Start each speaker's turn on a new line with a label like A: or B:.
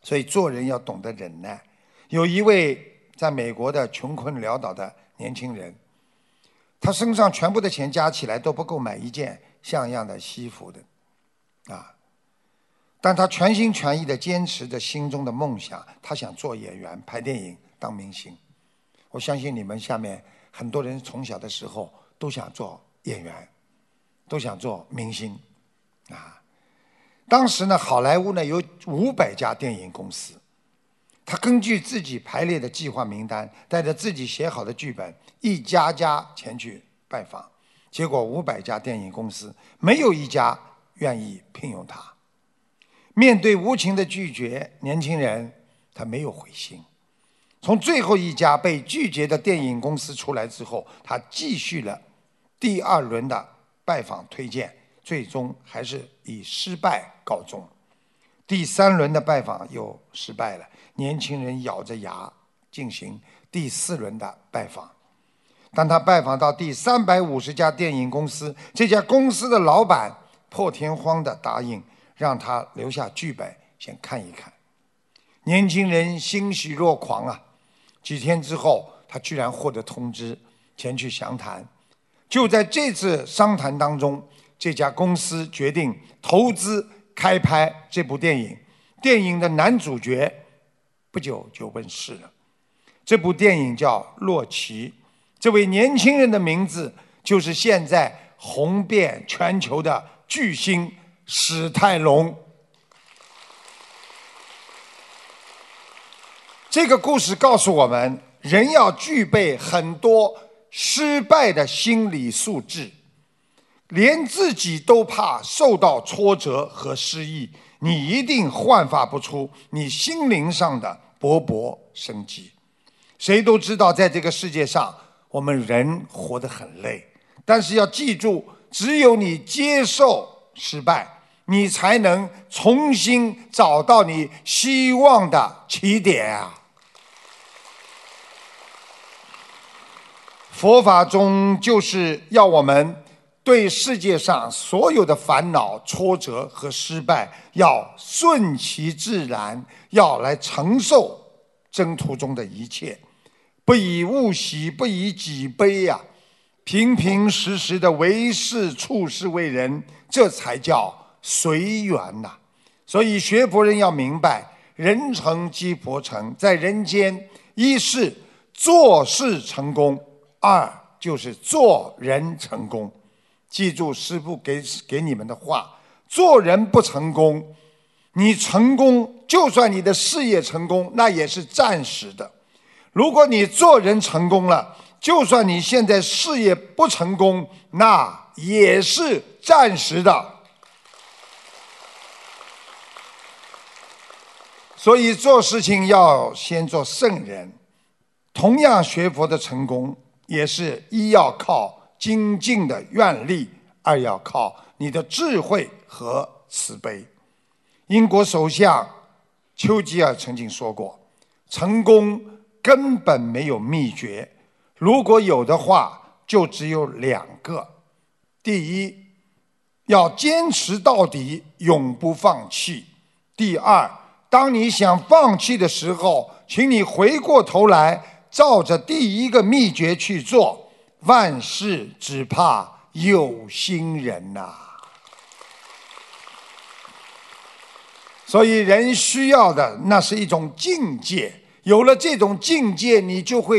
A: 所以做人要懂得忍耐。有一位在美国的穷困潦倒的年轻人，他身上全部的钱加起来都不够买一件像样的西服的，但他全心全意地坚持着心中的梦想，他想做演员、拍电影、当明星。我相信你们下面很多人从小的时候都想做演员，都想做明星当时呢，好莱坞呢有500家电影公司，他根据自己排列的计划名单，带着自己写好的剧本，一家家前去拜访。结果500家电影公司没有一家愿意聘用他。面对无情的拒绝，年轻人他没有灰心。从最后一家被拒绝的电影公司出来之后，他继续了第2轮的拜访推荐，最终还是以失败告终。第3轮的拜访又失败了，年轻人咬着牙进行第4轮的拜访。当他拜访到第350家电影公司，这家公司的老板破天荒地答应让他留下剧本先看一看。年轻人欣喜若狂几天之后，他居然获得通知前去详谈。就在这次商谈当中，这家公司决定投资开拍这部电影，电影的男主角不久就问世了。这部电影叫《洛奇》，这位年轻人的名字就是现在红遍全球的巨星史泰龙。这个故事告诉我们，人要具备很多失败的心理素质。连自己都怕受到挫折和失意，你一定焕发不出你心灵上的勃勃生机。谁都知道，在这个世界上，我们人活得很累，但是要记住，只有你接受失败，你才能重新找到你希望的起点佛法中就是要我们对世界上所有的烦恼、挫折和失败要顺其自然，要来承受征途中的一切，不以物喜，不以己悲平平实实的为事处事为人，这才叫随缘所以学佛人要明白，人成即佛成，在人间，一是做事成功，2就是做人成功。记住师父给你们的话，做人不成功，你成功，就算你的事业成功，那也是暂时的。如果你做人成功了，就算你现在事业不成功，那也是暂时的。所以做事情要先做圣人。同样学佛的成功，也是一要靠精进的愿力，2要靠你的智慧和慈悲。英国首相丘吉尔曾经说过，成功根本没有秘诀，如果有的话，就只有2个。第一，要坚持到底，永不放弃。第2，当你想放弃的时候，请你回过头来，照着第1个秘诀去做。万事只怕有心人所以人需要的那是一种境界，有了这种境界，你就会